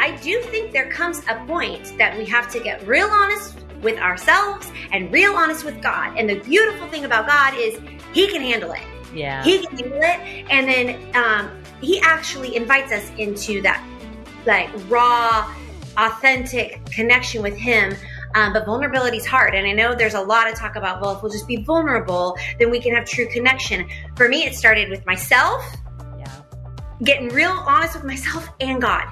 I do think there comes a point that we have to get real honest with ourselves and real honest with God. And the beautiful thing about God is he can handle it. Yeah. He can handle it. And then he actually invites us into that like raw, authentic connection with him. But vulnerability is hard. And I know there's a lot of talk about, well, if we'll just be vulnerable, then we can have true connection. For me, it started with myself, getting real honest with myself and God.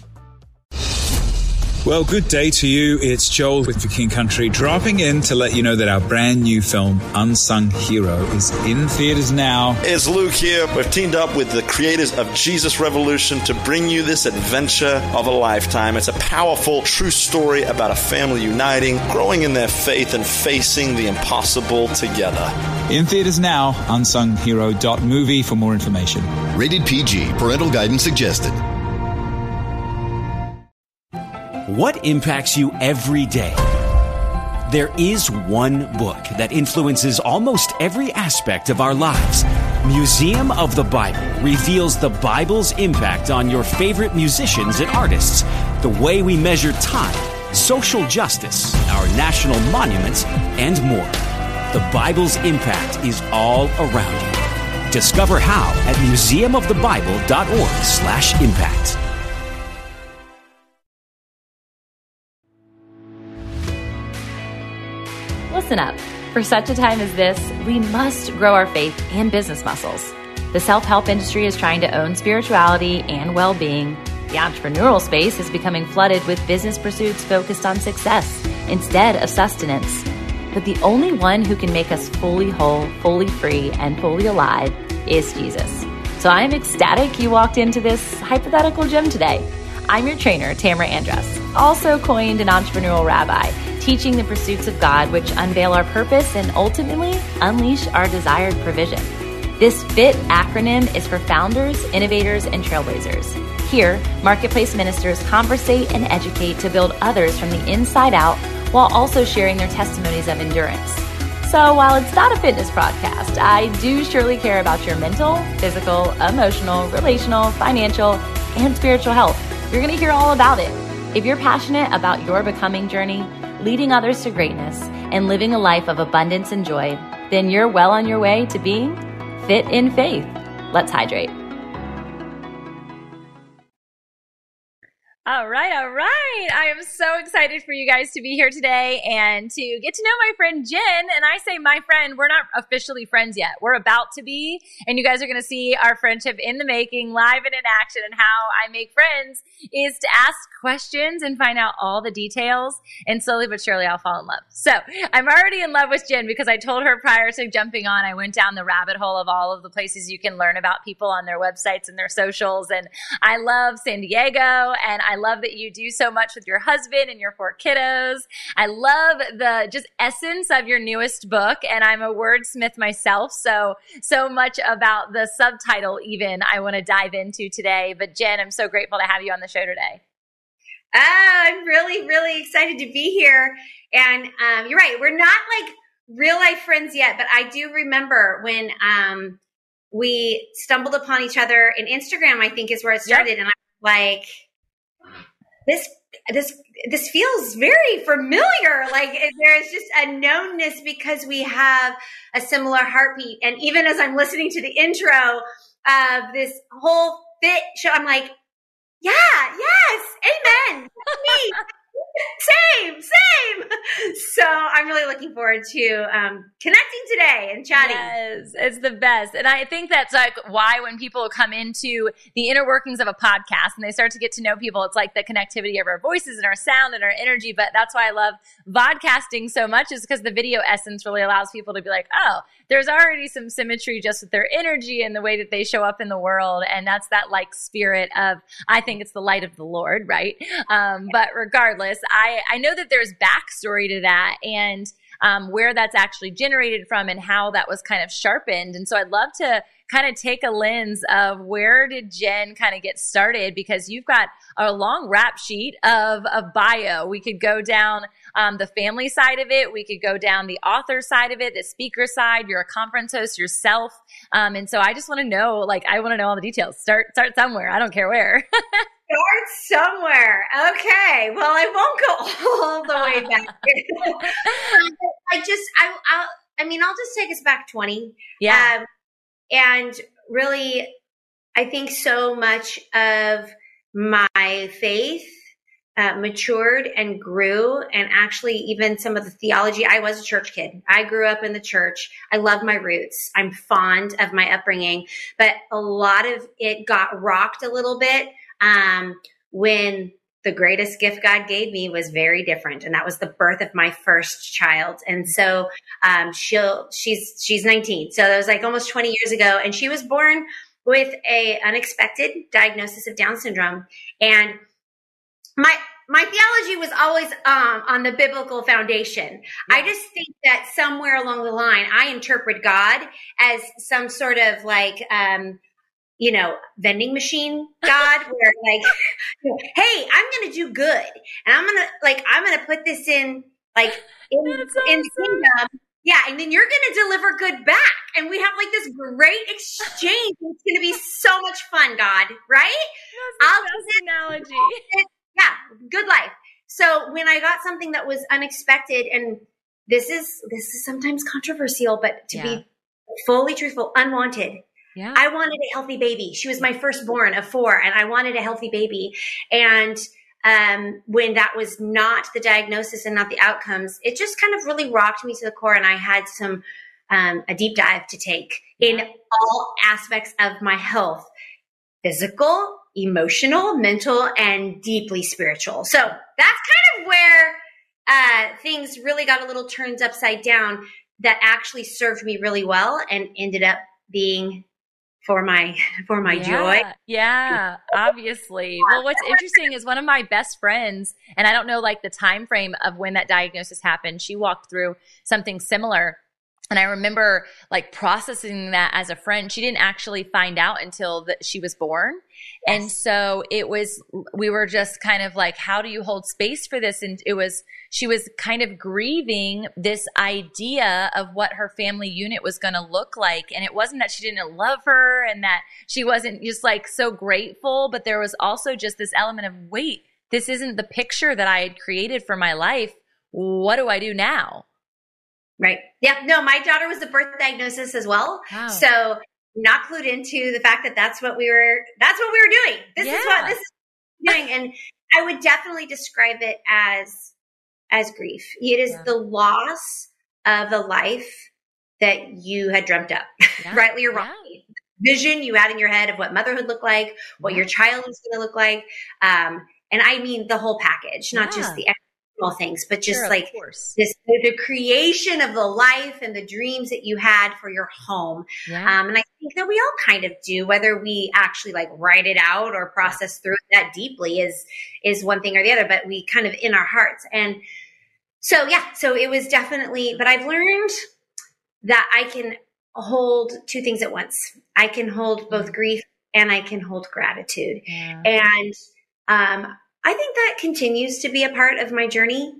Well, good day to you. It's Joel with The King Country, dropping in to let you know that our brand new film, Unsung Hero, is in theaters now. It's Luke here. We've teamed up with the creators of Jesus Revolution to bring you this adventure of a lifetime. It's a powerful, true story about a family uniting, growing in their faith, and facing the impossible together. In theaters now, unsunghero.movie for more information. Rated PG. Parental guidance suggested. What impacts you every day? There is one book that influences almost every aspect of our lives. Museum of the Bible reveals the Bible's impact on your favorite musicians and artists, the way we measure time, social justice, our national monuments, and more. The Bible's impact is all around you. Discover how at museumofthebible.org/impact. Listen up. For such a time as this, we must grow our faith and business muscles. The self-help industry is trying to own spirituality and well-being. The entrepreneurial space is becoming flooded with business pursuits focused on success instead of sustenance. But the only one who can make us fully whole, fully free, and fully alive is Jesus. So I'm ecstatic you walked into this hypothetical gym today. I'm your trainer, Tamara Andress, also coined an entrepreneurial rabbi, teaching the pursuits of God which unveil our purpose and ultimately unleash our desired provision. This FIT acronym is for founders, innovators, and trailblazers. Here, marketplace ministers conversate and educate to build others from the inside out while also sharing their testimonies of endurance. So while it's not a fitness podcast, I do surely care about your mental, physical, emotional, relational, financial, and spiritual health. You're going to hear all about it. If you're passionate about your becoming journey, leading others to greatness, and living a life of abundance and joy, then you're well on your way to being fit in faith. Let's hydrate. All right. I am so excited for you guys to be here today and to get to know my friend Jen. And I say my friend, we're not officially friends yet. We're about to be, and you guys are going to see our friendship in the making, live and in action. And how I make friends is to ask questions and find out all the details. And slowly but surely, I'll fall in love. So I'm already in love with Jen because I told her prior to jumping on, I went down the rabbit hole of all of the places you can learn about people on their websites and their socials. And I love San Diego, and I love that you do so much with your husband and your 4 kiddos. I love the just essence of your newest book, and I'm a wordsmith myself, so much about the subtitle even I want to dive into today. But Jen, I'm so grateful to have you on the show today. I'm really, really excited to be here. And you're right, we're not like real life friends yet, but I do remember when we stumbled upon each other in Instagram, I think is where it started. Yep. And I was like, this feels very familiar. Like there is just a knownness because we have a similar heartbeat. And even as I'm listening to the intro of this whole FIT show, I'm like, yeah, yes, amen. Me. Same. So I'm really looking forward to connecting today and chatting. Yes, it's the best. And I think that's like why when people come into the inner workings of a podcast and they start to get to know people, it's like the connectivity of our voices and our sound and our energy. But that's why I love vodcasting so much, is because the video essence really allows people to be like, oh, there's already some symmetry just with their energy and the way that they show up in the world. And that's that like spirit of, I think it's the light of the Lord, right? But regardless, I know that there's backstory to that and where that's actually generated from and how that was kind of sharpened. And so I'd love to kind of take a lens of where did Jen kind of get started, because you've got a long rap sheet of bio. We could go down the family side of it. We could go down the author side of it, the speaker side. You're a conference host yourself. And so I just want to know, like, I want to know all the details. Start somewhere. I don't care where. Start somewhere. Okay. Well, I won't go all the way back. I'll just take us back 20. Yeah. And really, I think so much of my faith matured and grew, and actually even some of the theology. I was a church kid. I grew up in the church. I love my roots. I'm fond of my upbringing, but a lot of it got rocked a little bit when the greatest gift God gave me was very different, and that was the birth of my first child. And so she's 19, so that was like almost 20 years ago, and she was born with a unexpected diagnosis of Down syndrome. And my theology was always on the biblical foundation. Yeah. I just think that somewhere along the line, I interpret God as some sort of like, vending machine God, where like, hey, I'm going to do good, and I'm going to put this in like in the kingdom. Yeah, and then you're going to deliver good back, and we have like this great exchange. It's going to be so much fun, God, right? That's the best analogy. Yeah, good life. So when I got something that was unexpected, and this is sometimes controversial, but to be fully truthful, unwanted. Yeah. I wanted a healthy baby. She was my firstborn of 4, and I wanted a healthy baby. And when that was not the diagnosis and not the outcomes, it just kind of really rocked me to the core. And I had a deep dive to take in all aspects of my health: physical, emotional, mental, and deeply spiritual. So that's kind of where things really got a little turned upside down, that actually served me really well and ended up being for my joy. Yeah, obviously. Well, what's interesting is one of my best friends, and I don't know like the time frame of when that diagnosis happened, she walked through something similar. And I remember like processing that as a friend. She didn't actually find out until that she was born. Yes. And so we were just kind of like, how do you hold space for this? And she was kind of grieving this idea of what her family unit was going to look like. And it wasn't that she didn't love her and that she wasn't just like so grateful, but there was also just this element of, wait, this isn't the picture that I had created for my life. What do I do now? Right. Yeah. No, my daughter was the birth diagnosis as well. Wow. So not clued into the fact that that's what we were doing. This is what this is doing. And I would definitely describe it as grief. It is the loss of the life that you had dreamt up, rightly or wrongly. Vision you had in your head of what motherhood looked like, what your child was going to look like. And I mean the whole package, not just the things, but just like this, the creation of the life and the dreams that you had for your home. And I think that we all kind of do, whether we actually like write it out or process through it that deeply is one thing or the other, but we kind of in our hearts. And so it was definitely, but I've learned that I can hold two things at once. I can hold both grief and I can hold gratitude. And I think that continues to be a part of my journey,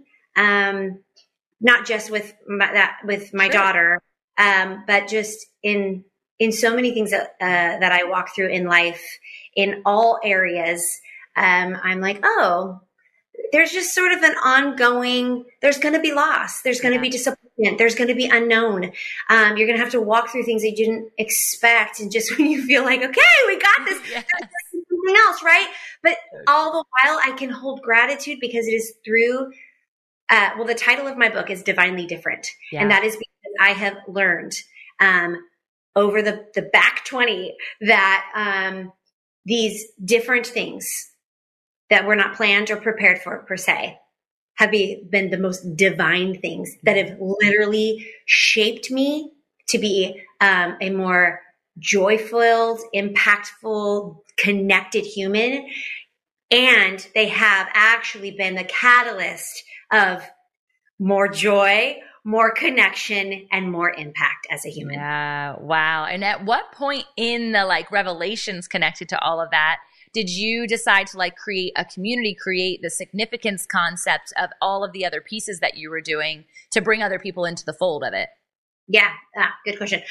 not just with my daughter, but just in so many things that I walk through in life, in all areas. I'm like, oh, there's just sort of an ongoing. There's going to be loss. There's going to be disappointment. There's going to be unknown. You're going to have to walk through things that you didn't expect, and just when you feel like, okay, we got this. Something else, right? But all the while I can hold gratitude because it is through, the title of my book is Divinely Different. And that is because I have learned over the back 20 that these different things that were not planned or prepared for per se have been the most divine things that have literally shaped me to be a more joy-filled, impactful, connected human. And they have actually been the catalyst of more joy, more connection, and more impact as a human. Yeah. Wow. And at what point in the like revelations connected to all of that did you decide to like create a community, create the significance concept of all of the other pieces that you were doing to bring other people into the fold of it? Yeah. Good question.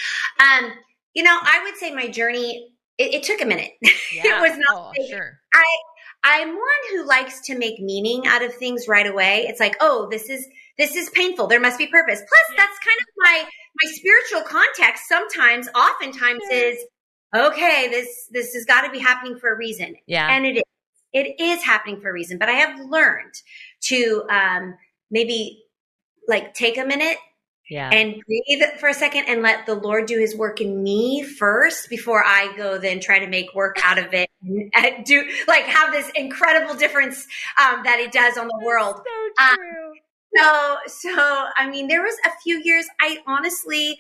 I would say my journey, it took a minute. It was not, I'm one who likes to make meaning out of things right away. It's like, oh, this is painful. There must be purpose. Plus, that's kind of my spiritual context. Oftentimes is, okay, this has got to be happening for a reason. Yeah. And it is happening for a reason. But I have learned to maybe like take a minute and breathe for a second and let the Lord do his work in me first before I go then try to make work out of it and do like have this incredible difference that it does on the world. So true. So I mean, there was a few years I honestly,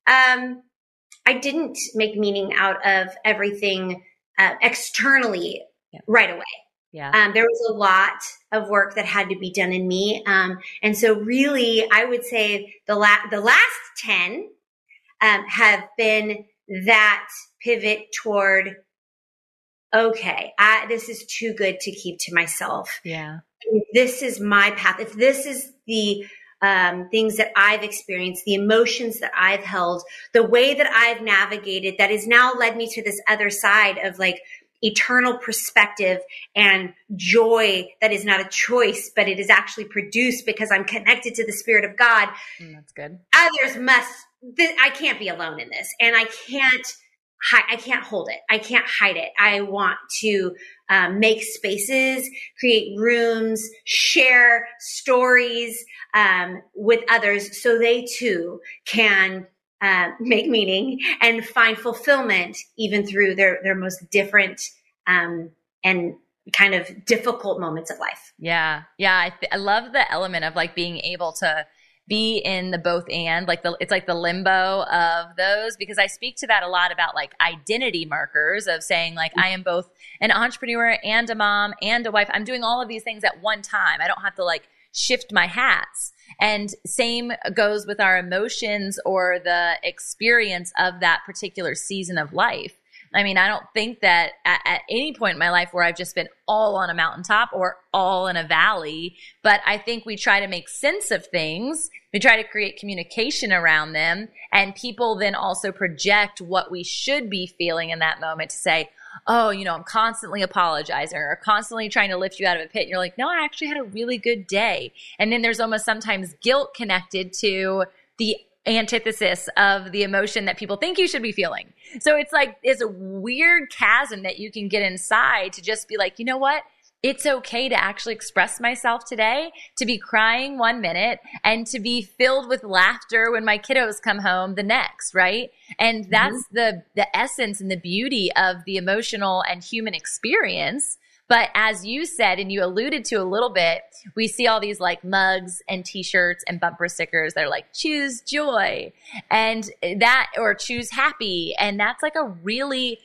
I didn't make meaning out of everything externally right away. Yeah. There was a lot of work that had to be done in me. And so really, I would say the last 10 have been that pivot toward, okay, this is too good to keep to myself. Yeah. If this is my path. If this is the things that I've experienced, the emotions that I've held, the way that I've navigated that has now led me to this other side of like eternal perspective and joy that is not a choice, but it is actually produced because I'm connected to the Spirit of God. That's good. I can't be alone in this, and I can't hold it. I can't hide it. I want to make spaces, create rooms, share stories with others so they too can make meaning and find fulfillment even through their most different and kind of difficult moments of life. Yeah. Yeah. I love the element of like being able to be in the both and like it's like the limbo of those, because I speak to that a lot about like identity markers of saying like, I am both an entrepreneur and a mom and a wife. I'm doing all of these things at one time. I don't have to like shift my hats. And same goes with our emotions or the experience of that particular season of life. I mean, I don't think that at any point in my life where I've just been all on a mountaintop or all in a valley, but I think we try to make sense of things. We try to create communication around them, and people then also project what we should be feeling in that moment to say, oh, I'm constantly apologizing or constantly trying to lift you out of a pit. And you're like, no, I actually had a really good day. And then there's almost sometimes guilt connected to the antithesis of the emotion that people think you should be feeling. So it's like, it's a weird chasm that you can get inside to just be like, you know what? It's okay to actually express myself today, to be crying 1 minute and to be filled with laughter when my kiddos come home the next, right? And that's the essence and the beauty of the emotional and human experience. But as you said, and you alluded to a little bit, we see all these like mugs and t-shirts and bumper stickers that are like, choose joy and that, or choose happy. And that's like a really,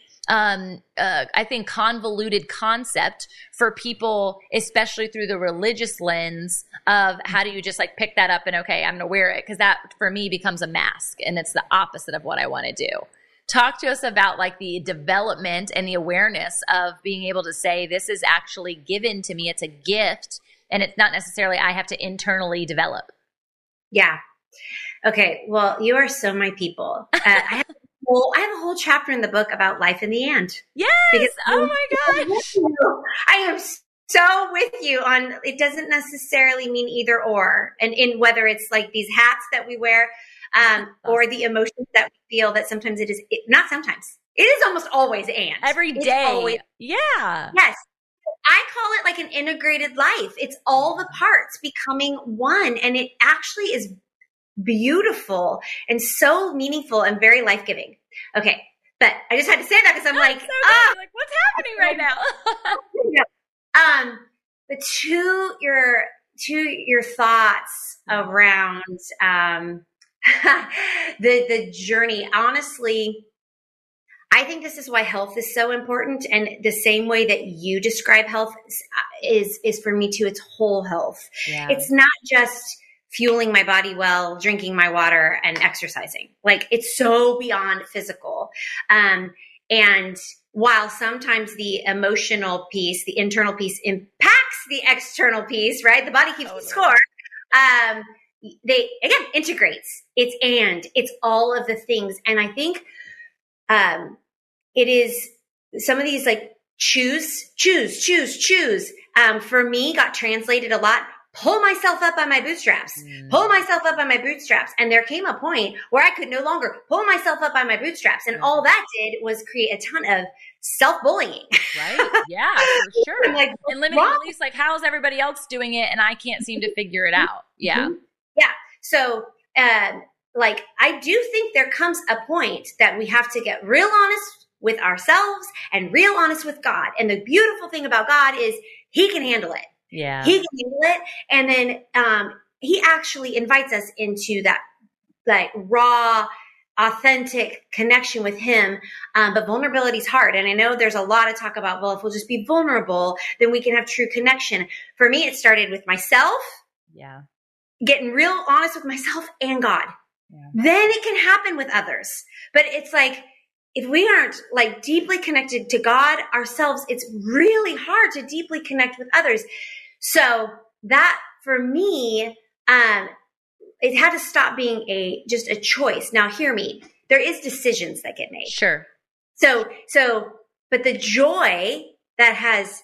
I think, convoluted concept for people, especially through the religious lens of how do you just like pick that up and okay, I'm going to wear it. Cause that for me becomes a mask, and it's the opposite of what I want to do. Talk to us about like the development and the awareness of being able to say, this is actually given to me. It's a gift, and it's not necessarily I have to internally develop. Yeah. Okay. Well, you are so my people. I have a whole chapter in the book about life in the end. Yes. Oh my gosh. I am so with you on, it doesn't necessarily mean either or. And in whether it's like these hats that we wear, or the emotions that we feel, that sometimes not sometimes, it is almost always and. Every day. Yeah. Yes. I call it like an integrated life. It's all the parts becoming one. And it actually is beautiful and so meaningful and very life-giving. Okay. But I just had to say that because I'm like, like, what's happening right now? But to your thoughts around, the journey, honestly, I think this is why health is so important. And the same way that you describe health is for me too. It's whole health. Yeah. It's not just fueling my body well, drinking my water and exercising. Like it's so beyond physical. And while sometimes the emotional piece, the internal piece impacts the external piece, right? The body keeps the score. They, again, integrates. It's all of the things. And I think, it is some of these like choose. For me, got translated a lot. Pull myself up by my bootstraps. And there came a point where I could no longer pull myself up by my bootstraps. And all that did was create a ton of self-bullying. Right. Yeah, for sure. Like, and limiting beliefs, like, how's everybody else doing it? And I can't seem to figure it out. Yeah. Yeah. So, like, I do think there comes a point that we have to get real honest with ourselves and real honest with God. And the beautiful thing about God is he can handle it. Yeah. He can handle it. And then he actually invites us into that like raw, authentic connection with him. But vulnerability is hard. And I know there's a lot of talk about, well, if we'll just be vulnerable, then we can have true connection. For me, it started with myself. Yeah. Getting real honest with myself and God. Yeah. Then it can happen with others. But it's like, if we aren't like deeply connected to God ourselves, it's really hard to deeply connect with others. So that for me, it had to stop being just a choice. Now hear me. There is decisions that get made. Sure. So, but the joy that has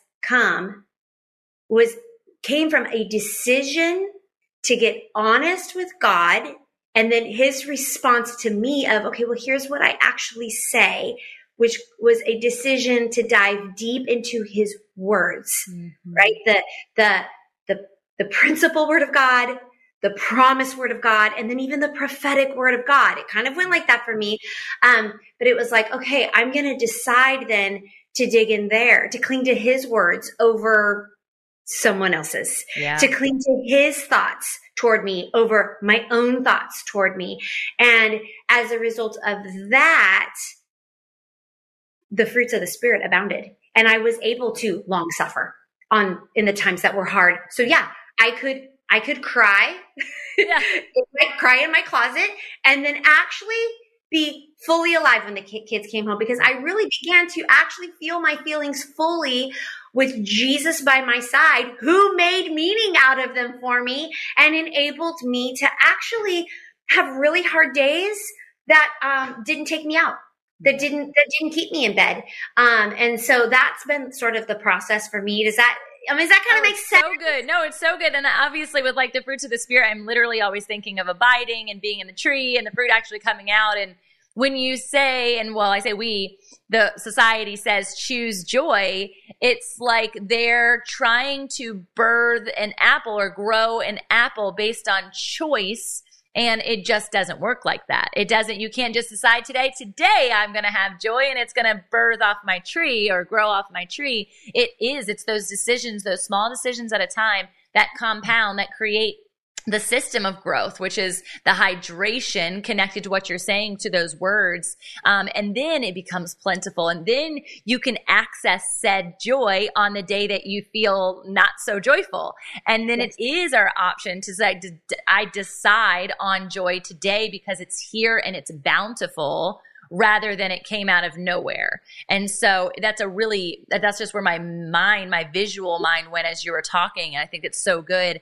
came from a decision to get honest with God. And then his response to me of, okay, well, here's what I actually say, which was a decision to dive deep into his words, right? The principal word of God, the promise word of God, and then even the prophetic word of God. It kind of went like that for me. But it was like, okay, I'm going to decide then to dig in there, to cling to his words over someone else's, to cling to his thoughts toward me over my own thoughts toward me. And as a result of that, the fruits of the Spirit abounded. And I was able to long suffer in the times that were hard. So yeah, I could cry, cry in my closet, and then actually be fully alive when the kids came home, because I really began to actually feel my feelings fully with Jesus by my side, who made meaning out of them for me and enabled me to actually have really hard days that didn't take me out, that didn't keep me in bed. And so that's been sort of the process for me. Does that kind of make sense? So good. No, it's so good. And obviously with like the fruits of the Spirit, I'm literally always thinking of abiding and being in the tree and the fruit actually coming out. And when you say, and well, I say we, the society says choose joy, it's like they're trying to birth an apple or grow an apple based on choice. And it just doesn't work like that. It doesn't, you can't just decide today I'm going to have joy and it's going to birth off my tree or grow off my tree. It's those decisions, those small decisions at a time that compound, that create the system of growth, which is the hydration connected to what you're saying to those words. And then it becomes plentiful. And then you can access said joy on the day that you feel not so joyful. And then it is our option to say, I decide on joy today because it's here and it's bountiful, rather than it came out of nowhere. And so that's just where my visual mind went as you were talking. And I think it's so good.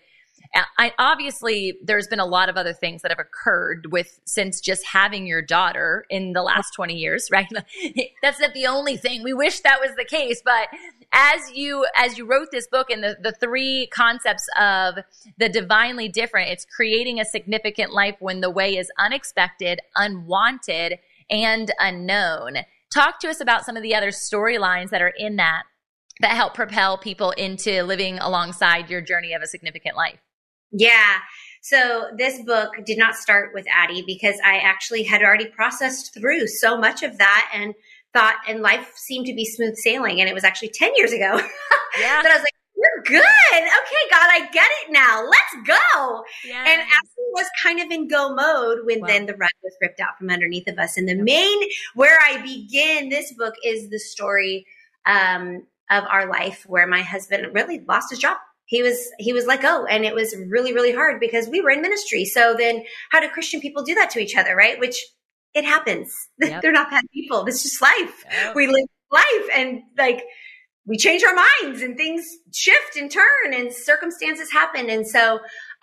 Obviously, there's been a lot of other things that have occurred since just having your daughter in the last 20 years, right? That's not the only thing. We wish that was the case. But as you wrote this book and the three concepts of the divinely different, it's creating a significant life when the way is unexpected, unwanted, and unknown. Talk to us about some of the other storylines that are in that help propel people into living alongside your journey of a significant life. Yeah. So this book did not start with Addie because I actually had already processed through so much of that and thought, and life seemed to be smooth sailing. And it was actually 10 years ago that I was like, you're good. Okay, God, I get it now. Let's go. Yes. And Ashley was kind of in go mode when then the rug was ripped out from underneath of us. And where I begin this book is the story of our life where my husband really lost his job. He was let go, and it was really, really hard because we were in ministry. So then how do Christian people do that to each other, right? Which it happens. Yep. They're not bad people. It's just life. Yep. We live life, and like we change our minds and things shift and turn and circumstances happen. And so,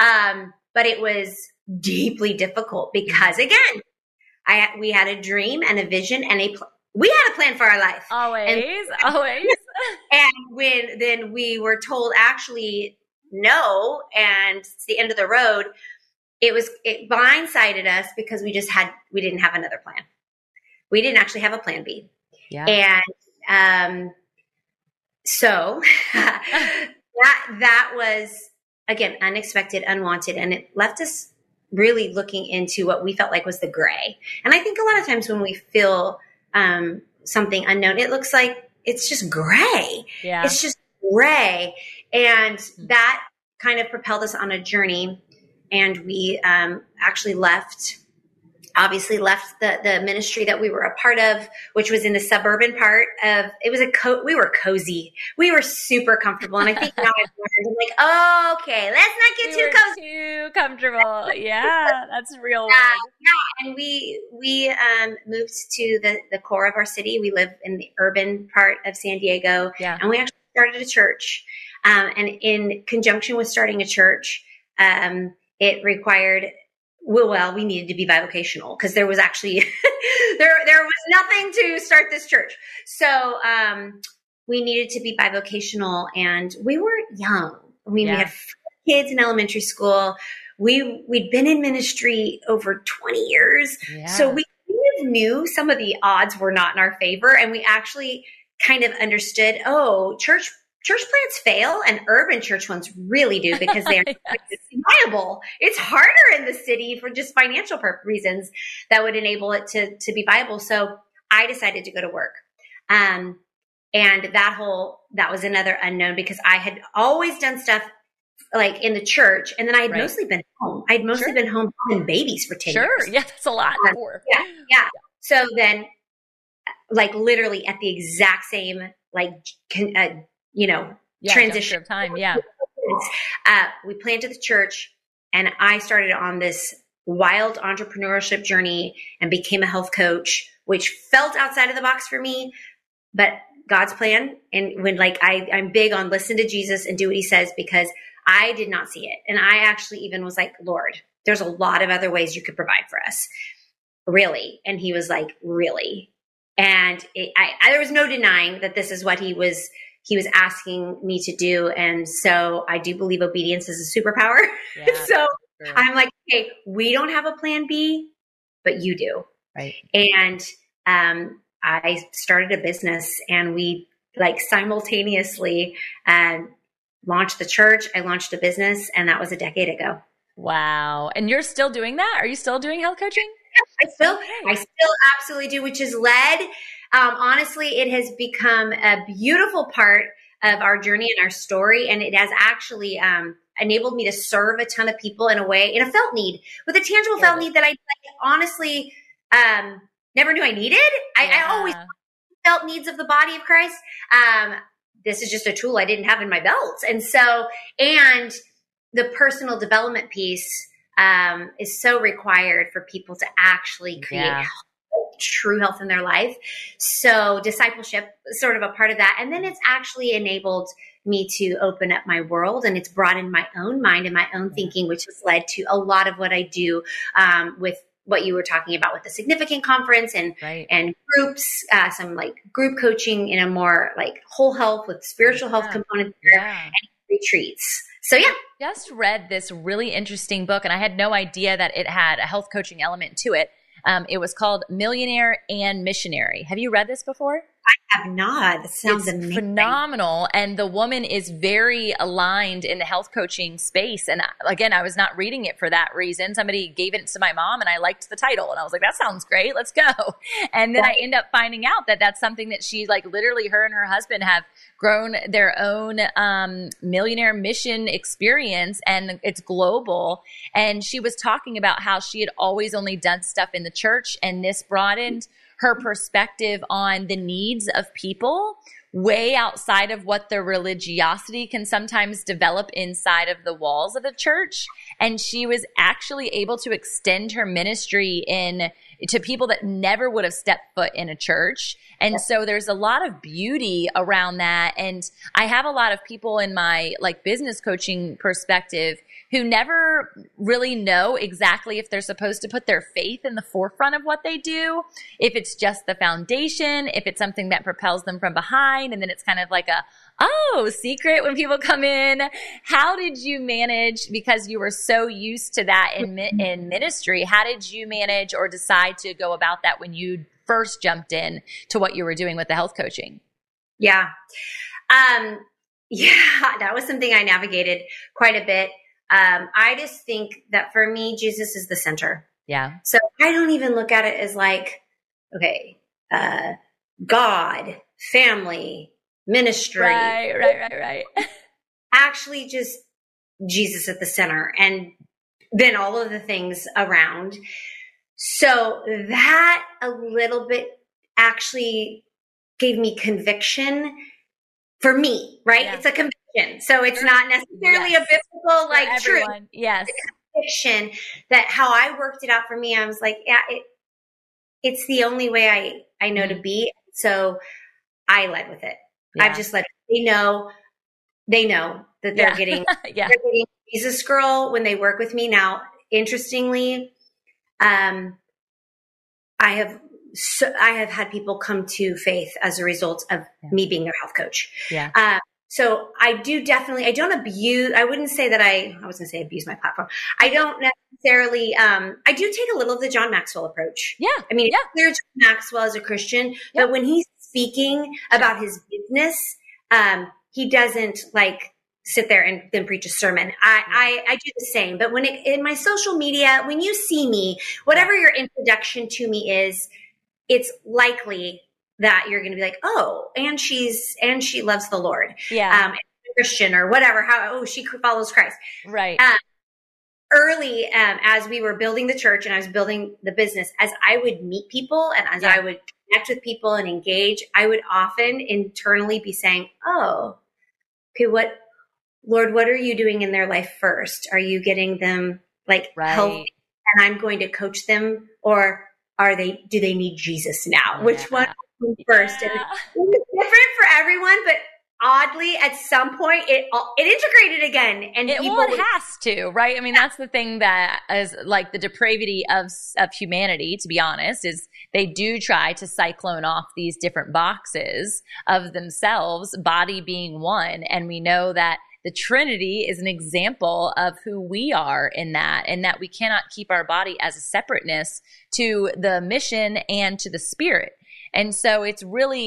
but it was deeply difficult because again, we had a dream and a vision and we had a plan for our life. Always. And then we were told actually no, and it's the end of the road. It blindsided us because we didn't have another plan. We didn't actually have a plan B. Yeah. And so that was, again, unexpected, unwanted, and it left us really looking into what we felt like was the gray. And I think a lot of times when we feel something unknown, it looks like it's just gray. Yeah. It's just gray. And that kind of propelled us on a journey. And we actually left the ministry that we were a part of, which was in the suburban part of, it was we were cozy. We were super comfortable. And I think now I've learned, I'm like, oh, okay, let's not get too cozy. Too comfortable. Yeah, that's real. Yeah. And we moved to the core of our city. We live in the urban part of San Diego. Yeah. And we actually started a church. And in conjunction with starting a church, it required, we needed to be bivocational because there was actually, there was nothing to start this church. So, we needed to be bivocational, and we were young. I mean, we had kids in elementary school. We'd been in ministry over 20 years. Yeah. So we kind of knew some of the odds were not in our favor. And we actually kind of understood, church plants fail and urban church ones really do because they're viable. It's harder in the city for just financial reasons that would enable it to be viable. So I decided to go to work. And that was another unknown because I had always done stuff like in the church, and then I had mostly been home. I'd mostly been home having babies for 10 years. Yeah, that's a lot. Yeah. So then like literally at the exact same transition of time. Yeah. We planted the church, and I started on this wild entrepreneurship journey and became a health coach, which felt outside of the box for me, but God's plan. And when I'm big on listen to Jesus and do what he says, because I did not see it. And I actually even was like, Lord, there's a lot of other ways you could provide for us. Really? And he was like, really? And there was no denying that this is what he was asking me to do. And so I do believe obedience is a superpower. Yeah, so sure. I'm like, hey, we don't have a plan B, but you do. Right. And I started a business, and we simultaneously launched the church. I launched a business, and that was a decade ago. Wow. And you're still doing that? Are you still doing health coaching? Yeah, I still absolutely do, which is led. Honestly, it has become a beautiful part of our journey and our story. And it has actually enabled me to serve a ton of people in a felt need, with a tangible felt need that I honestly never knew I needed. I always felt needs of the body of Christ. This is just a tool I didn't have in my belt. And the personal development piece is so required for people to actually create true health in their life. So discipleship is sort of a part of that. And then it's actually enabled me to open up my world, and it's broadened my own mind and my own thinking, which has led to a lot of what I do with what you were talking about with the Significant Conference and groups, some group coaching in a more whole health with spiritual health component there, and retreats. So just read this really interesting book, and I had no idea that it had a health coaching element to it. It was called Millionaire and Missionary. Have you read this before? I have not. It sounds amazing. Phenomenal. And the woman is very aligned in the health coaching space. And again, I was not reading it for that reason. Somebody gave it to my mom, and I liked the title. And I was like, that sounds great. Let's go. And then I end up finding out that that's something that she literally her and her husband have grown their own millionaire mission experience, and it's global. And she was talking about how she had always only done stuff in the church, and this broadened her perspective on the needs of people way outside of what the religiosity can sometimes develop inside of the walls of the church. And she was actually able to extend her ministry in to people that never would have stepped foot in a church. And so there's a lot of beauty around that. And I have a lot of people in my like business coaching perspective who never really know exactly if they're supposed to put their faith in the forefront of what they do, if it's just the foundation, if it's something that propels them from behind, and then it's kind of like a, secret when people come in. How did you manage, because you were so used to that in ministry, how did you manage or decide to go about that when you first jumped in to what you were doing with the health coaching? Yeah. That was something I navigated quite a bit. I just think that for me, Jesus is the center. Yeah. So I don't even look at it as like, okay, God, family, ministry. Right. Actually just Jesus at the center, and then all of the things around. So that a little bit actually gave me conviction for me, right? Yeah. It's a conviction. So it's not necessarily a biblical, like, truth. Yes. It's a conviction that how I worked it out for me, I was like, yeah, it's the only way I know to be. So I led with it. Yeah. I've just let they know that they're getting, they're getting Jesus girl when they work with me. Now, interestingly, I have had people come to faith as a result of me being their health coach. Yeah. So I don't abuse, I wouldn't say that I was going to say abuse my platform. I don't necessarily, I do take a little of the John Maxwell approach. Yeah. I mean, it's clear John Maxwell is a Christian, but when he's speaking about his business, he doesn't like sit there and then preach a sermon. I do the same, but when in my social media, when you see me, whatever your introduction to me is, it's likely that you're going to be like, oh, and she loves the Lord. Yeah. Christian or whatever, she follows Christ. Right. Early, as we were building the church and I was building the business, as I would meet people and as I would connect with people and engage, I would often internally be saying, oh, okay, Lord, what are you doing in their life first? Are you getting them like healthy and I'm going to coach them, or do they need Jesus now? Which one first? And it's different for everyone, but oddly, at some point, it integrated again, and it has to, right? I mean, that's the thing that is like the depravity of humanity. To be honest, is they do try to cyclone off these different boxes of themselves, body being one, and we know that the Trinity is an example of who we are in that, and that we cannot keep our body as a separateness to the mission and to the spirit. And so it's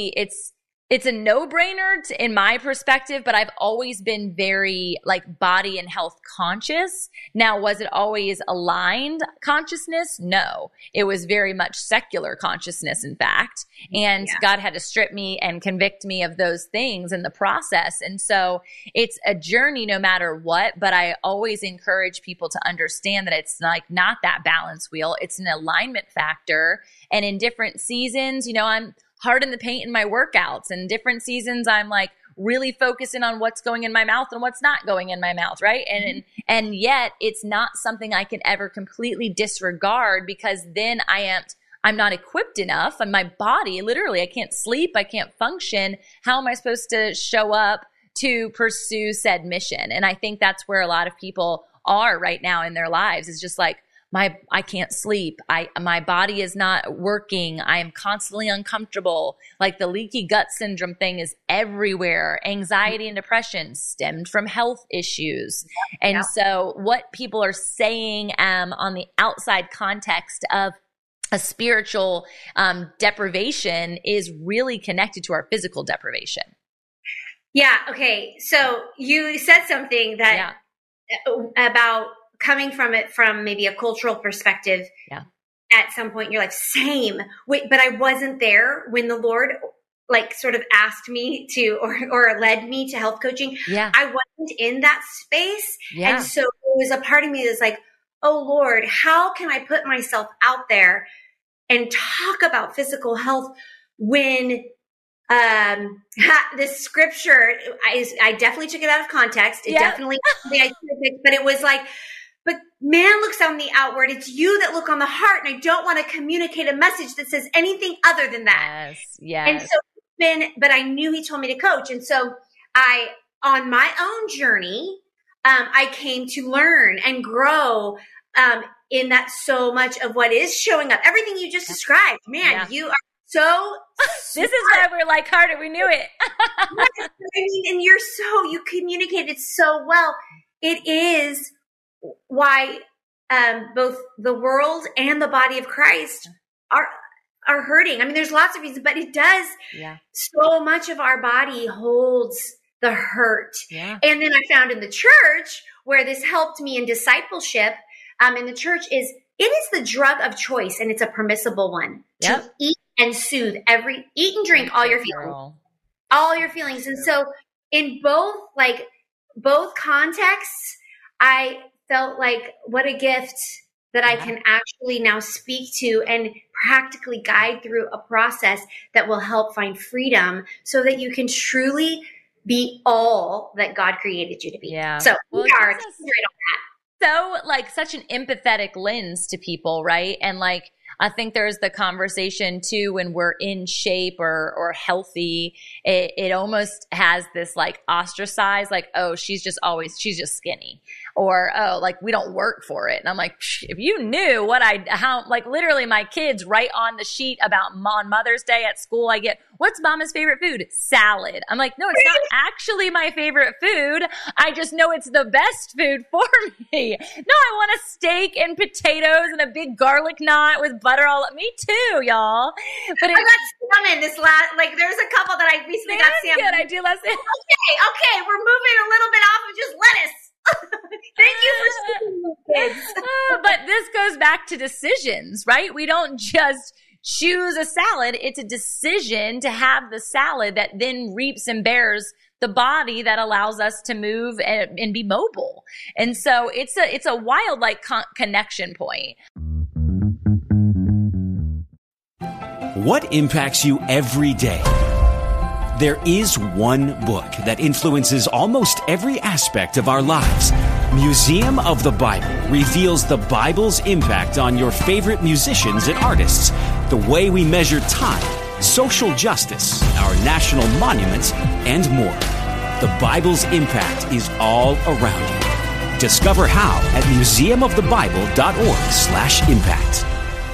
a no-brainer in my perspective, but I've always been very like body and health conscious. Now, was it always aligned consciousness? No, it was very much secular consciousness, in fact. And God had to strip me and convict me of those things in the process. And so it's a journey no matter what, but I always encourage people to understand that it's like not that balance wheel. It's an alignment factor. And in different seasons, I'm hard in the paint in my workouts, and different seasons I'm like really focusing on what's going in my mouth and what's not going in my mouth, right? And yet it's not something I can ever completely disregard, because then I'm not equipped enough, and my body, literally, I can't sleep, I can't function. How am I supposed to show up to pursue said mission? And I think that's where a lot of people are right now in their lives, is just like, I can't sleep. My body is not working. I am constantly uncomfortable. Like the leaky gut syndrome thing is everywhere. Anxiety and depression stemmed from health issues. And so what people are saying on the outside context of a spiritual deprivation is really connected to our physical deprivation. Yeah. Okay. So you said something that about coming from it from maybe a cultural perspective. At some point you're like, same. Wait, but I wasn't there when the Lord like sort of asked me to, or led me to health coaching. I wasn't in that space. And so it was a part of me that's like, oh Lord, how can I put myself out there and talk about physical health when the scripture, I definitely took it out of context. It definitely, but it was like, but man looks on the outward. It's you that look on the heart. And I don't want to communicate a message that says anything other than that. Yes. And so but I knew he told me to coach. And so on my own journey, I came to learn and grow in that so much of what is showing up. Everything you just described, man, you are so this is why we're like hearted. We knew it. Yes, I mean, and you communicated so well. It is why both the world and the body of Christ are hurting. I mean, there's lots of reasons, but it does. Yeah. So much of our body holds the hurt. Yeah. And then I found in the church where this helped me in discipleship, in the church it is the drug of choice, and it's a permissible one. Yep. To eat and soothe eat and drink all your feelings. And so in both contexts, I felt like what a gift that I can actually now speak to and practically guide through a process that will help find freedom so that you can truly be all that God created you to be. Yeah. So we are straight on that. So such an empathetic lens to people, right? And I think there's the conversation too when we're in shape or healthy, it almost has this ostracized, oh, she's just skinny, or oh, we don't work for it. And I'm like, if you knew how literally my kids write on the sheet about on Mother's Day at school, I get, what's mama's favorite food? Salad. I'm like, no, it's not actually my favorite food. I just know it's the best food for me. No, I want a steak and potatoes and a big garlic knot with butter all up. Me too, y'all. But I got salmon this last, there's a couple that I recently got salmon. Good. I do love salmon. Okay, we're moving a little bit off of just lettuce. Thank you for speaking with kids. But this goes back to decisions, right? We don't just choose a salad. It's a decision to have the salad that then reaps and bears the body that allows us to move and be mobile. And so it's a wild connection point. What impacts you every day? There is one book that influences almost every aspect of our lives. Museum of the Bible reveals the Bible's impact on your favorite musicians and artists, the way we measure time, social justice, our national monuments, and more. The Bible's impact is all around you. Discover how at museumofthebible.org/impact.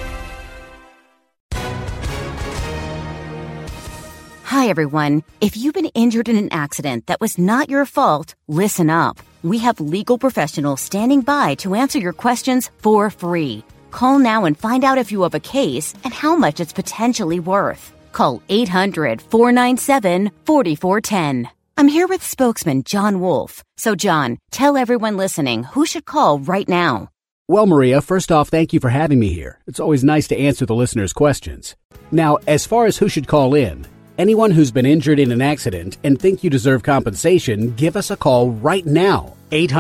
Hi, everyone. If you've been injured in an accident that was not your fault, listen up. We have legal professionals standing by to answer your questions for free. Call now and find out if you have a case and how much it's potentially worth. Call 800-497-4410. I'm here with spokesman John Wolf. So, John, tell everyone listening who should call right now. Well, Maria, first off, thank you for having me here. It's always nice to answer the listeners' questions. Now, as far as who should call in, anyone who's been injured in an accident and think you deserve compensation, give us a call right now.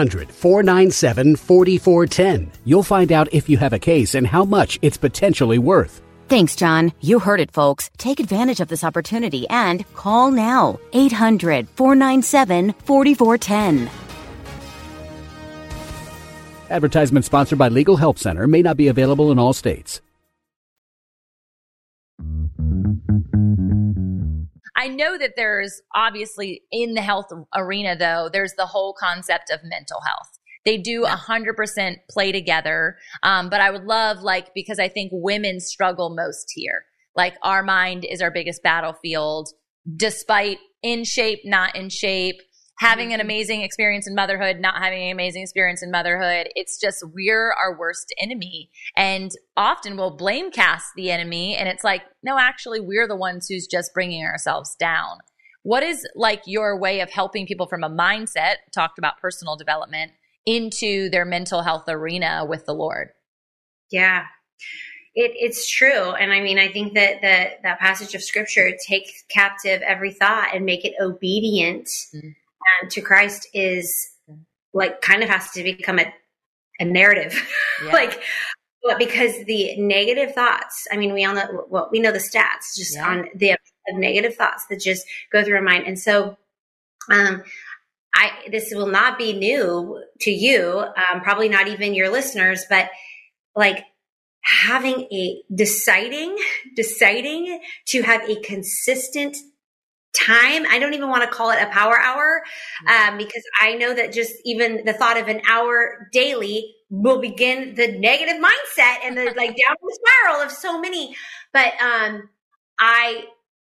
800-497-4410. You'll find out if you have a case and how much it's potentially worth. Thanks, John. You heard it, folks. Take advantage of this opportunity and call now. 800-497-4410. Advertisement sponsored by Legal Help Center. May not be available in all states. I know that there's obviously in the health arena, though, there's the whole concept of mental health. They do 100% play together. But I would love, because I think women struggle most here. Our mind is our biggest battlefield, despite in shape, not in shape, having an amazing experience in motherhood, not having an amazing experience in motherhood. It's just, we're our worst enemy. And often we'll blame cast the enemy. And it's no, actually, we're the ones who's just bringing ourselves down. What is your way of helping people from a mindset, talked about personal development, into their mental health arena with the Lord? Yeah, it's true. And I mean, I think that that passage of scripture, take captive every thought and make it obedient to Christ, is kind of has to become a narrative. Yeah. Because the negative thoughts, I mean, we all know, we know the stats just on the negative thoughts that just go through our mind. And so, this will not be new to you, probably not even your listeners, but like having deciding to have a consistent time. I don't even want to call it a power hour, because I know that just even the thought of an hour daily will begin the negative mindset and the like downward spiral of so many. But I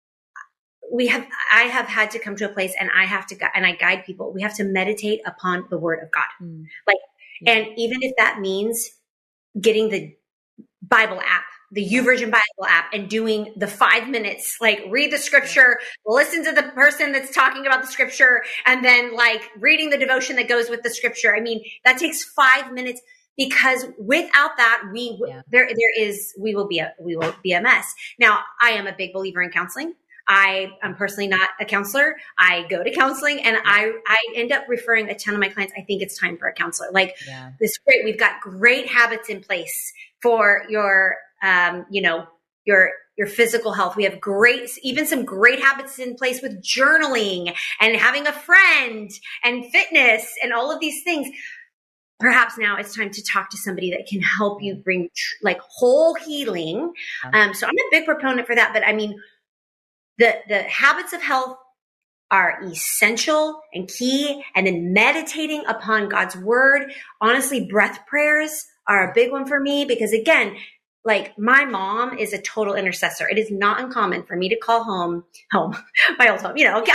have had to come to a place, and I guide people. We have to meditate upon the Word of God. And even if that means getting the Bible app, the YouVersion Bible app, and doing the 5 minutes, like read the scripture, listen to the person that's talking about the scripture, and then like reading the devotion that goes with the scripture. I mean, that takes 5 minutes, because without that, we will be a mess. Now, I am a big believer in counseling. I am personally not a counselor. I go to counseling, and I end up referring a ton of my clients. I think it's time for a counselor. This is great. We've got great habits in place for your physical health. We have some great habits in place with journaling and having a friend and fitness and all of these things. Perhaps now it's time to talk to somebody that can help you bring whole healing. So I'm a big proponent for that. But I mean, the habits of health are essential and key. And then meditating upon God's word. Honestly, breath prayers are a big one for me, because again, like my mom is a total intercessor. It is not uncommon for me to call home, my old home, Mama's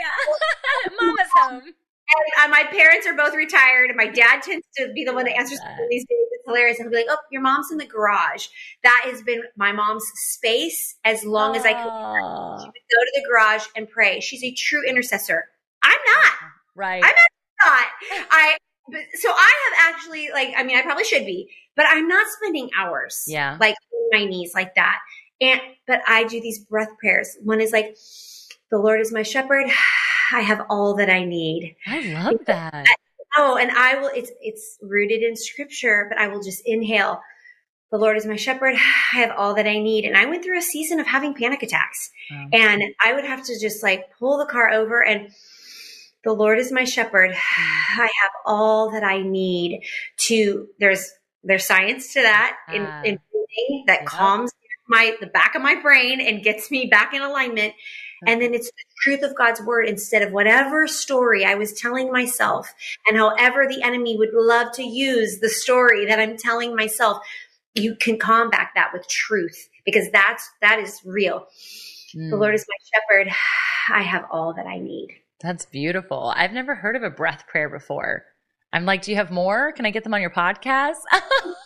home. And my parents are both retired, and my dad tends to be the one that answers these days. It's hilarious. And he'll be like, "Oh, your mom's in the garage." That has been my mom's space as long as I could. She would go to the garage and pray. She's a true intercessor. I'm not. Right. I'm not. So I have actually, I probably should be, but I'm not spending hours on my knees like that. But I do these breath prayers. One is like, "The Lord is my shepherd. I have all that I need." I love that. And I will, it's rooted in scripture, but I will just inhale. "The Lord is my shepherd. I have all that I need." And I went through a season of having panic attacks, and I would have to just pull the car over and, "The Lord is my shepherd. I have all that I need to," there's science to that in breathing that calms the back of my brain and gets me back in alignment. And then it's the truth of God's word instead of whatever story I was telling myself, and however the enemy would love to use the story that I'm telling myself. You can combat that with truth, because that is real. "The Lord is my shepherd. I have all that I need." That's beautiful. I've never heard of a breath prayer before. I'm like, do you have more? Can I get them on your podcast? Have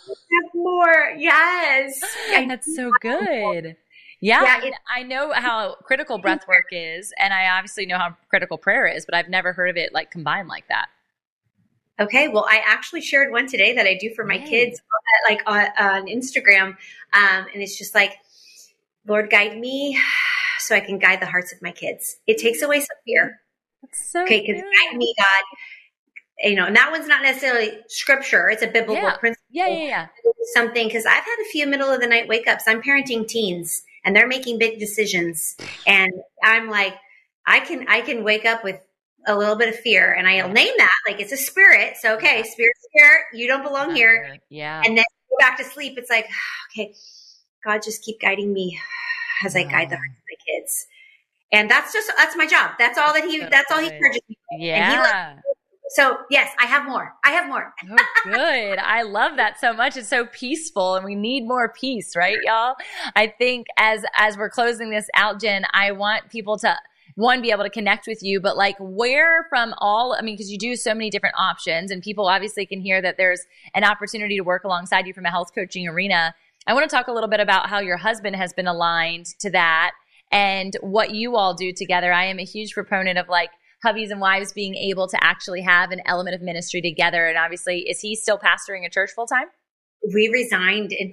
more. Yes. That's so good. Yeah, I know how critical breath work is, and I obviously know how critical prayer is, but I've never heard of it combined like that. Okay, well, I actually shared one today that I do for my kids, on Instagram, and it's just like, "Lord, guide me so I can guide the hearts of my kids." It takes away some fear. That's so okay, because guide me, God. And that one's not necessarily scripture; it's a biblical principle. Yeah. Something, because I've had a few middle of the night wake ups. I'm parenting teens, and they're making big decisions, and I'm like, I can wake up with a little bit of fear, and I'll name that it's a spirit. So spirit, you don't belong here. Yeah, and then go back to sleep. It's like, okay, God, just keep guiding me as I guide the hearts of my kids, and that's my job. That's all he charges me. Yeah. So yes, I have more. Oh, good. I love that so much. It's so peaceful, and we need more peace, right, y'all? I think as we're closing this out, Jen, I want people to, one, be able to connect with you, but where from because you do so many different options, and people obviously can hear that there's an opportunity to work alongside you from a health coaching arena. I want to talk a little bit about how your husband has been aligned to that and what you all do together. I am a huge proponent of hubbies and wives being able to actually have an element of ministry together. And obviously, is he still pastoring a church full time? We resigned in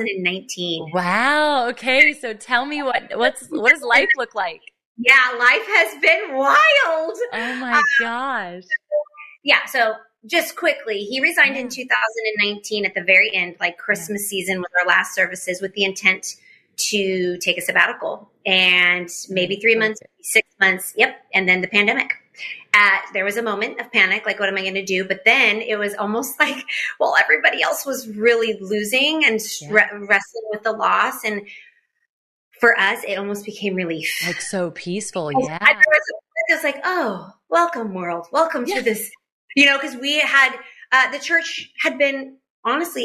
2019. Wow. Okay. So tell me what does life look like? Yeah, life has been wild. Oh my gosh. Yeah. So just quickly, he resigned in 2019 at the very end, Christmas season, with our last services, with the intent to take a sabbatical, and maybe 3 months, 6 months. Yep. And then the pandemic. There was a moment of panic, like, what am I going to do? But then it was almost like, well, everybody else was really losing and wrestling with the loss. And for us, it almost became relief. Like so peaceful. Yeah. I was just like, oh, welcome world. Welcome to this, because we had, the church had been honestly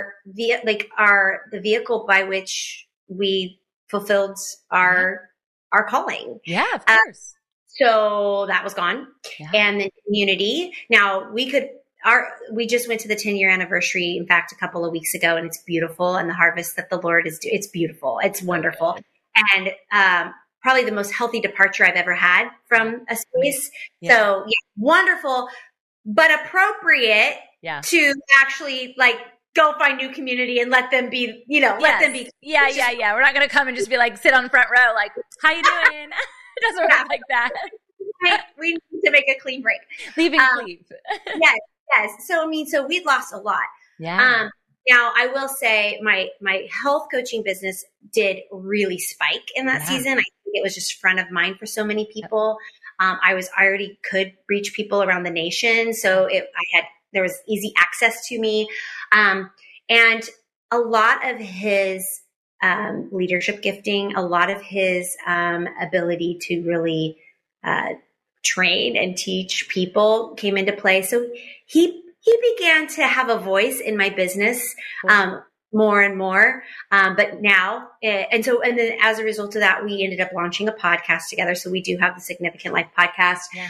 the vehicle by which we fulfilled our calling. Yeah, of course. So that was gone. Yeah. And the community. Now we just went to the 10-year anniversary, in fact, a couple of weeks ago, and it's beautiful. And the harvest that the Lord is doing, it's beautiful. It's wonderful. And, probably the most healthy departure I've ever had from a space. Yeah. So wonderful, but appropriate to actually like go find new community and let them be, let them be. Yeah. We're not going to come and just be like, sit on front row. Like, how you doing? It doesn't work like that. We need to make a clean break. Leaving clean. Yes. So, so we'd lost a lot. Yeah. Now I will say my health coaching business did really spike in that season. I think it was just front of mind for so many people. I already could reach people around the nation. So there was easy access to me. And a lot of his leadership gifting, a lot of his ability to really train and teach people came into play. So he began to have a voice in my business more and more. But now, and then as a result of that, we ended up launching a podcast together. So we do have the Significant Life podcast. Yeah.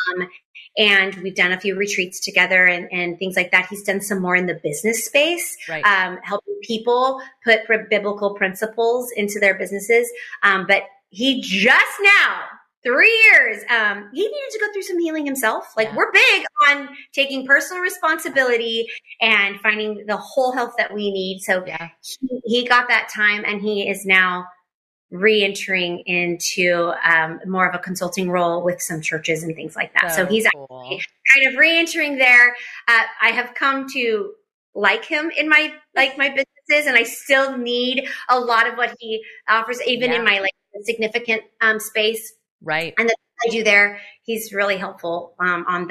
And we've done a few retreats together and things like that. He's done some more in the business space, helping people put biblical principles into their businesses. But he just now, 3 years, he needed to go through some healing himself. Like we're big on taking personal responsibility and finding the whole health that we need. So he got that time, and he is now re-entering into more of a consulting role with some churches and things like that. So he's actually kind of re-entering there. I have come to like him in my businesses, and I still need a lot of what he offers, even in my significant space. Right. And the I do there, he's really helpful on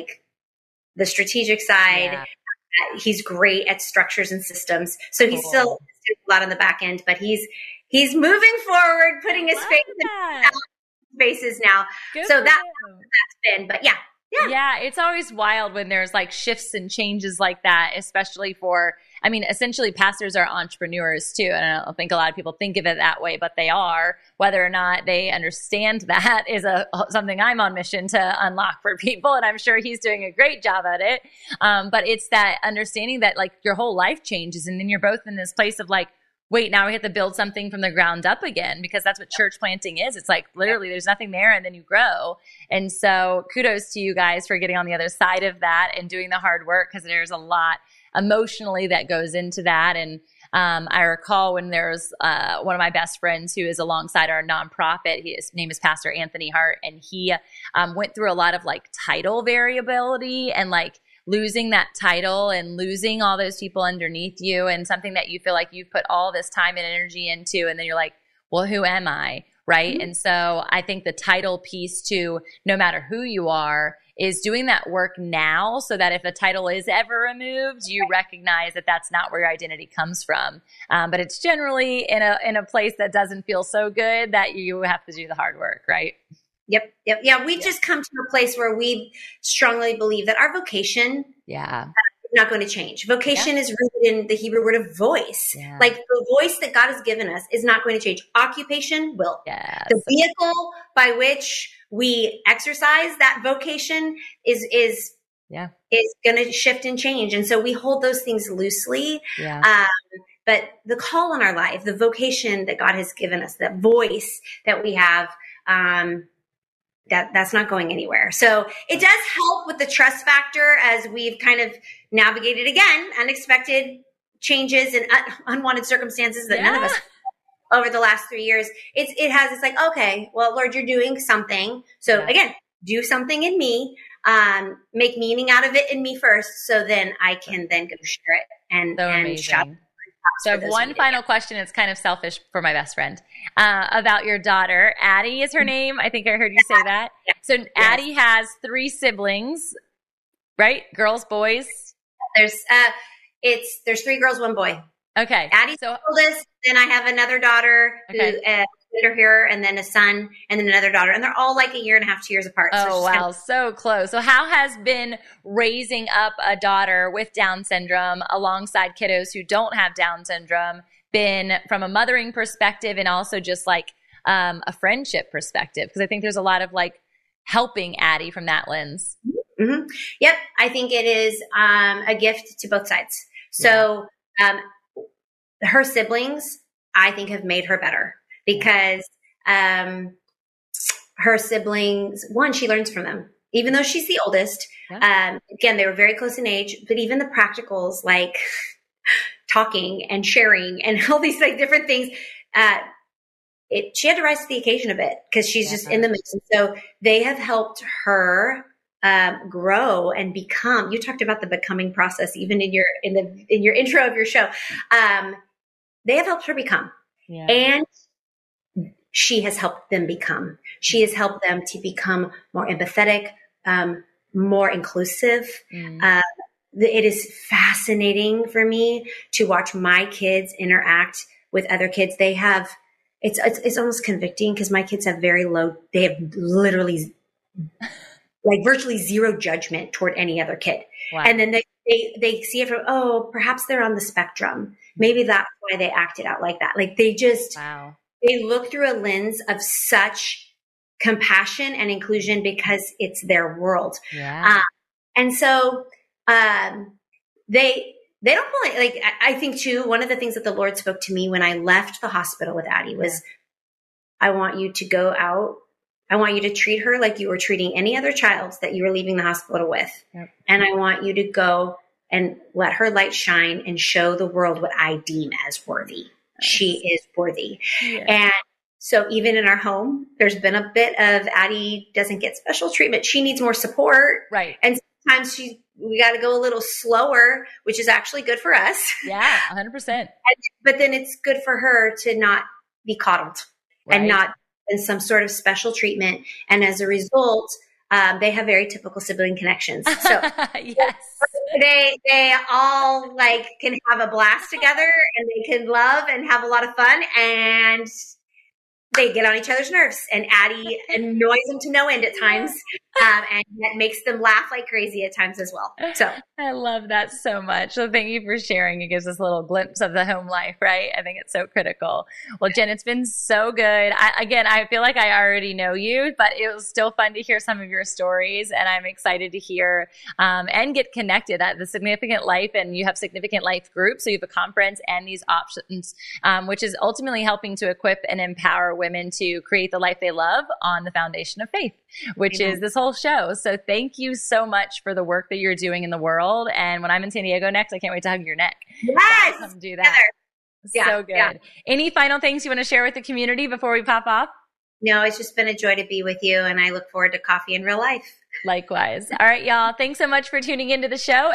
the strategic side. Yeah. He's great at structures and systems. So he's still doing a lot on the back end, but he's moving forward, putting his face in spaces now. Good so that's been, but yeah, it's always wild when there's like shifts and changes like that, especially essentially pastors are entrepreneurs too. And I don't think a lot of people think of it that way, but they are. Whether or not they understand that is something I'm on mission to unlock for people. And I'm sure he's doing a great job at it. But it's that understanding that like your whole life changes, and then you're both in this place of like, wait, now we have to build something from the ground up again, because that's what church planting is. It's like literally there's nothing there and then you grow. And so kudos to you guys for getting on the other side of that and doing the hard work, because there's a lot emotionally that goes into that. And I recall when there's one of my best friends who is alongside our nonprofit, his name is Pastor Anthony Hart, and he went through a lot of like title variability and like losing that title and losing all those people underneath you, and something that you feel like you've put all this time and energy into, and then you're like, well, who am I? Right. Mm-hmm. And so I think the title piece too, no matter who you are, is doing that work now, so that if a title is ever removed, you recognize that that's not where your identity comes from. But it's generally in a place that doesn't feel so good that you have to do the hard work, right? Yep. Yeah, we just come to a place where we strongly believe that our vocation is not going to change. Vocation is rooted in the Hebrew word of voice. Yeah. Like the voice that God has given us is not going to change. Occupation will. Yes. The vehicle by which we exercise that vocation is going to shift and change. And so we hold those things loosely. Yeah. But the call on our life, the vocation that God has given us, that voice that we have, that's not going anywhere. So it does help with the trust factor as we've kind of navigated, again, unexpected changes and unwanted circumstances that none of us over the last 3 years. It's like, okay, well, Lord, you're doing something. So again, do something in me, make meaning out of it in me first. So then I can then go share it and shout So I have one final question. It's kind of selfish for my best friend about your daughter. Addie is her name. I think I heard you say that. So Addie has 3 siblings, right? Girls, boys? There's 3 girls, 1 boy. Okay. Addie's the oldest. Then I have another daughter who later here, and then a son, and then another daughter. And they're all like 1.5 years, 2 years apart. Oh, wow. So close. So how has been raising up a daughter with Down syndrome alongside kiddos who don't have Down syndrome been from a mothering perspective and also just like a friendship perspective? Because I think there's a lot of like helping Addie from that lens. Mm-hmm. Yep. I think it is a gift to both sides. So her siblings, I think, have made her better because her siblings, one, she learns from them, even though she's the oldest. Yeah. Again, they were very close in age, but even the practicals like talking and sharing and all these like different things, she had to rise to the occasion a bit because she's just in the mix. And so they have helped her grow and become. You talked about the becoming process, even in your intro of your show. They have helped her become, and she has helped them become. She has helped them to become more empathetic, more inclusive. It is fascinating for me to watch my kids interact with other kids. They have, it's almost convicting because my kids have they have literally like virtually zero judgment toward any other kid. Wow. And then they see it from, perhaps they're on the spectrum. Maybe that's why they acted out like that. Like they just, they look through a lens of such compassion and inclusion because it's their world. Yeah. And so they don't pull it. Like, I think too, one of the things that the Lord spoke to me when I left the hospital with Addie was, I want you to go out. I want you to treat her like you were treating any other child that you were leaving the hospital with. Yep. And I want you to go and let her light shine and show the world what I deem as worthy. Nice. She is worthy. Yeah. And so even in our home, there's been a bit of Addie doesn't get special treatment. She needs more support. Right. And sometimes we got to go a little slower, which is actually good for us. Yeah, 100%. But then it's good for her to not be coddled and not in some sort of special treatment. And as a result, they have very typical sibling connections. So yes. They all like can have a blast together and they can love and have a lot of fun, and they get on each other's nerves, and Addie annoys them to no end at times. And that makes them laugh like crazy at times as well. So I love that so much. So thank you for sharing. It gives us a little glimpse of the home life, right? I think it's so critical. Well, Jen, it's been so good. I feel like I already know you, but it was still fun to hear some of your stories, and I'm excited to hear and get connected at the Significant Life, and you have Significant Life group. So you have a conference and these options, which is ultimately helping to equip and empower women to create the life they love on the foundation of faith, which is this whole show. So thank you so much for the work that you're doing in the world. And when I'm in San Diego next, I can't wait to hug your neck. Yes. Come do that. So good. Yeah. Any final things you want to share with the community before we pop off? No, it's just been a joy to be with you, and I look forward to coffee in real life. Likewise. All right, y'all. Thanks so much for tuning into the show.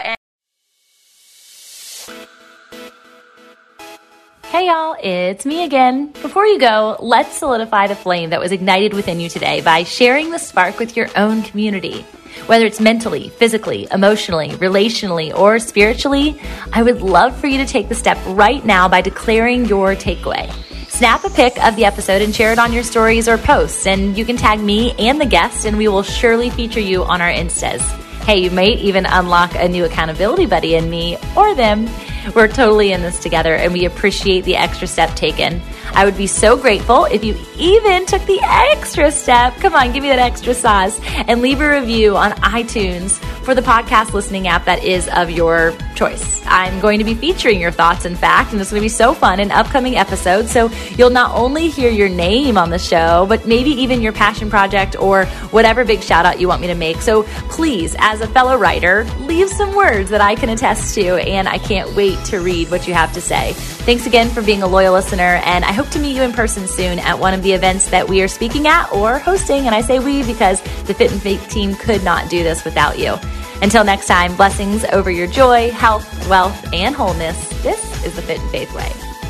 Hey y'all, it's me again. Before you go, let's solidify the flame that was ignited within you today by sharing the spark with your own community. Whether it's mentally, physically, emotionally, relationally, or spiritually, I would love for you to take the step right now by declaring your takeaway. Snap a pic of the episode and share it on your stories or posts, and you can tag me and the guest, and we will surely feature you on our Instas. Hey, you might even unlock a new accountability buddy in me or them. We're totally in this together, and we appreciate the extra step taken. I would be so grateful if you even took the extra step. Come on, give me that extra sauce and leave a review on iTunes for the podcast listening app that is of your choice. I'm going to be featuring your thoughts, in fact, and it's going to be so fun in upcoming episodes. So you'll not only hear your name on the show, but maybe even your passion project or whatever big shout out you want me to make. So please, as a fellow writer, leave some words that I can attest to, and I can't wait wait to read what you have to say. Thanks again for being a loyal listener, and I hope to meet you in person soon at one of the events that we are speaking at or hosting. And I say we because the Fit and Faith team could not do this without you. Until next time, blessings over your joy, health, wealth, and wholeness. This is the Fit and Faith Way.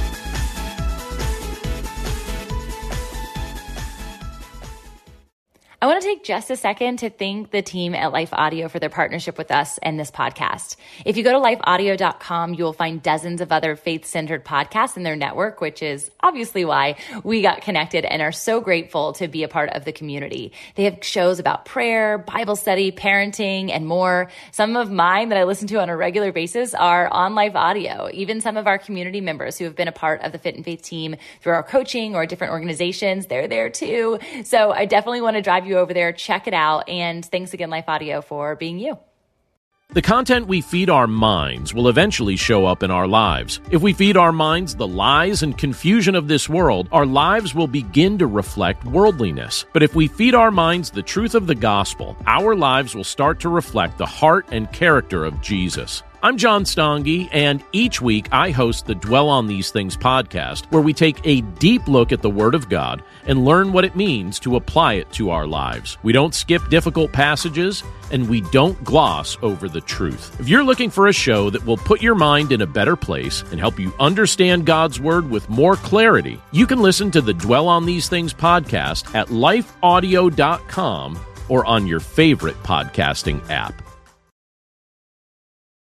I want to take just a second to thank the team at Life Audio for their partnership with us and this podcast. If you go to lifeaudio.com, you will find dozens of other faith-centered podcasts in their network, which is obviously why we got connected and are so grateful to be a part of the community. They have shows about prayer, Bible study, parenting, and more. Some of mine that I listen to on a regular basis are on Life Audio. Even some of our community members who have been a part of the Fit and Faith team through our coaching or different organizations, they're there too. So I definitely want to drive you over there, check it out, and thanks again, Life Audio, for being you. The content we feed our minds will eventually show up in our lives. If we feed our minds the lies and confusion of this world, our lives will begin to reflect worldliness. But if we feed our minds the truth of the gospel, our lives will start to reflect the heart and character of Jesus. I'm John Stange, and each week I host the Dwell on These Things podcast, where we take a deep look at the Word of God and learn what it means to apply it to our lives. We don't skip difficult passages, and we don't gloss over the truth. If you're looking for a show that will put your mind in a better place and help you understand God's Word with more clarity, you can listen to the Dwell on These Things podcast at lifeaudio.com or on your favorite podcasting app.